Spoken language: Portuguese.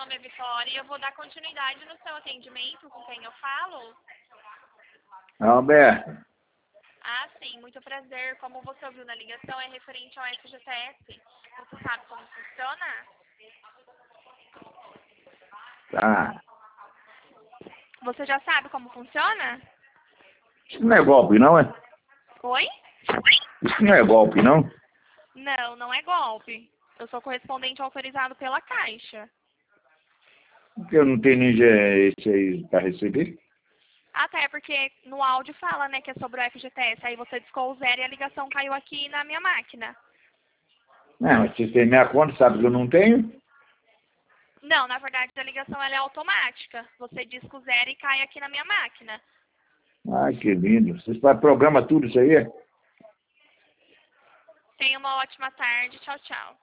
nome é Vitória e eu vou dar continuidade no seu atendimento com quem eu falo. Alberto. Ah, sim, muito prazer. Como você ouviu na ligação, é referente ao FGTS. Você sabe como funciona? Tá. Você já sabe como funciona? Isso não é golpe, não é? Oi? Isso não é golpe, não? Não, não é golpe. Eu sou correspondente autorizado pela Caixa. Porque eu não tenho nem esse aí para receber. Até porque no áudio fala, né, que é sobre o FGTS. Aí você discou o zero e a ligação caiu aqui na minha máquina. Não, mas você tem minha conta, sabe que eu não tenho? Não, na verdade a ligação ela é automática. Você disca o zero e cai aqui na minha máquina. Ai, que lindo. Vocês programam tudo isso aí? Tenha uma ótima tarde. Tchau, tchau.